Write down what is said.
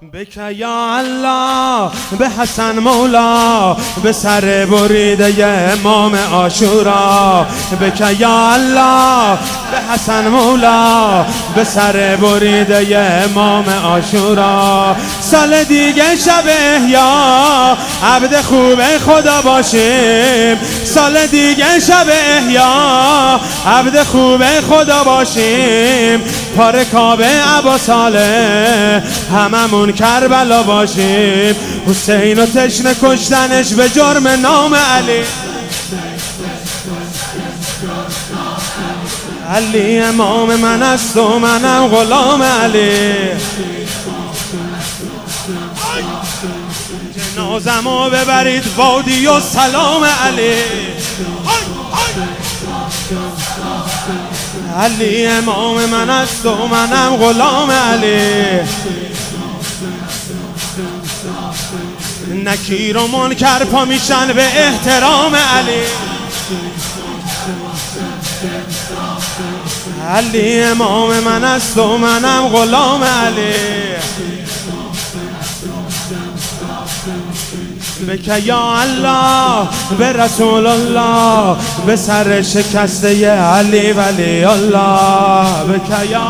بک یا الله به حسن مولا به سر بریده امام عاشورا. بک یا الله به حسن مولا به سر بریده امام عاشورا. سال دیگه شب احیا عبد خوب خدا باشیم. سال دیگه شب احیا عبد خوب خدا باشیم. پاره کعبه ابا صالح هممون کربلا باشیم. حسین و تشنه کشتنش به جرم نام علی. علی امام من است و منم غلام علی. جنازمو ببرید وادی و سلام علی. علی امام من است و منم غلام علی. نکیر و منکر پا میشن به احترام علی. علی امام من است و منم غلام علی. بک یا الله به رسول الله به سر شکسته علی ولی الله. بک یا